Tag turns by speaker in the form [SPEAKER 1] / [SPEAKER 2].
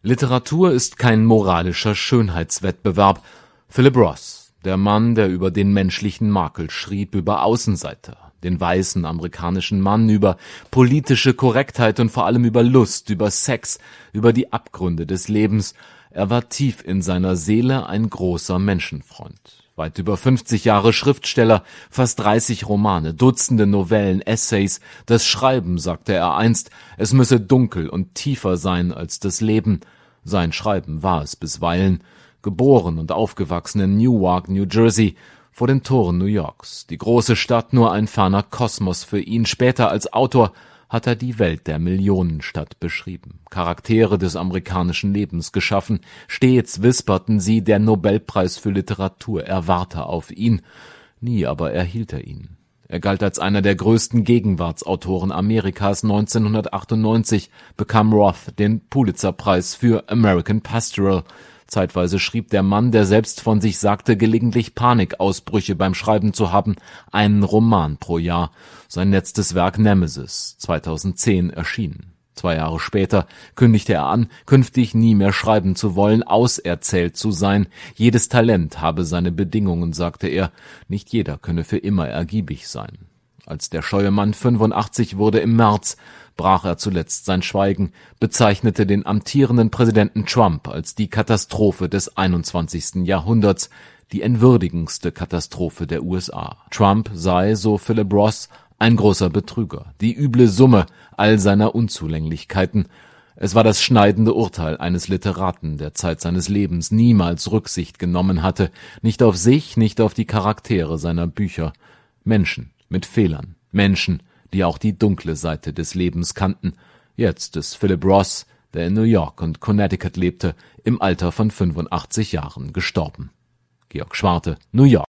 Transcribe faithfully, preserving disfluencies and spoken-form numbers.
[SPEAKER 1] Literatur ist kein moralischer Schönheitswettbewerb. Philip Roth, der Mann, der über den menschlichen Makel schrieb, über Außenseiter, den weißen amerikanischen Mann, über politische Korrektheit und vor allem über Lust, über Sex, über die Abgründe des Lebens. Er war tief in seiner Seele ein großer Menschenfreund. Weit über fünfzig Jahre Schriftsteller, fast dreißig Romane, Dutzende Novellen, Essays. Das Schreiben, sagte er einst, es müsse dunkel und tiefer sein als das Leben. Sein Schreiben war es bisweilen. Geboren und aufgewachsen in Newark, New Jersey, vor den Toren New Yorks. Die große Stadt nur ein ferner Kosmos für ihn. Später als Autor hat er die Welt der Millionenstadt beschrieben, Charaktere des amerikanischen Lebens geschaffen. Stets wisperten sie, der Nobelpreis für Literatur erwarte auf ihn. Nie aber erhielt er ihn. Er galt als einer der größten Gegenwartsautoren Amerikas. neunzehnhundertachtundneunzig bekam Roth den Pulitzer-Preis für American Pastoral. Zeitweise schrieb der Mann, der selbst von sich sagte, gelegentlich Panikausbrüche beim Schreiben zu haben, einen Roman pro Jahr. Sein letztes Werk Nemesis, zweitausendzehn, erschienen. Zwei Jahre später kündigte er an, künftig nie mehr schreiben zu wollen, auserzählt zu sein. Jedes Talent habe seine Bedingungen, sagte er. Nicht jeder könne für immer ergiebig sein. Als der scheue Mann fünfundachtzig wurde im März, brach er zuletzt sein Schweigen, bezeichnete den amtierenden Präsidenten Trump als die Katastrophe des einundzwanzigsten Jahrhunderts, die entwürdigendste Katastrophe der U S A. Trump sei, so Philip Roth, ein großer Betrüger, die üble Summe all seiner Unzulänglichkeiten. Es war das schneidende Urteil eines Literaten, der Zeit seines Lebens niemals Rücksicht genommen hatte, nicht auf sich, nicht auf die Charaktere seiner Bücher. Menschen mit Fehlern, Menschen, die auch die dunkle Seite des Lebens kannten. Jetzt ist Philip Roth, der in New York und Connecticut lebte, im Alter von fünfundachtzig Jahren gestorben. Georg Schwarte, New York.